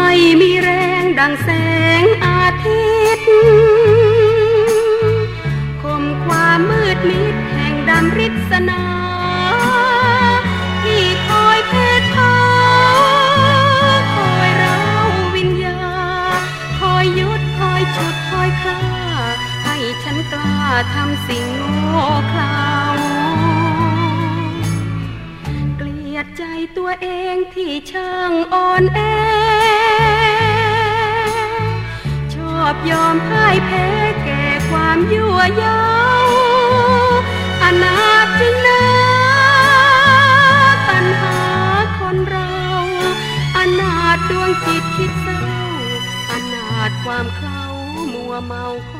ไม่มีแรงดังแสงอาทิตย์ข่มความมืดมิดแห่งดำริศนาที่คอยเพศพาคอยเราวิญญาคอยยุดคอยฉุดคอยฆ่าให้ฉันกล้าทำสิ่งโง่เขลาเกลียดใจตัวเองที่ช่างอ่อนแอชอบยอมพ่ายแพ้แก่ความยั่วเย้าอนาถจริงนะตัณหาคนเราอนาถดวงจิตคิดเศร้าอนาถความเคล้ามัวเมา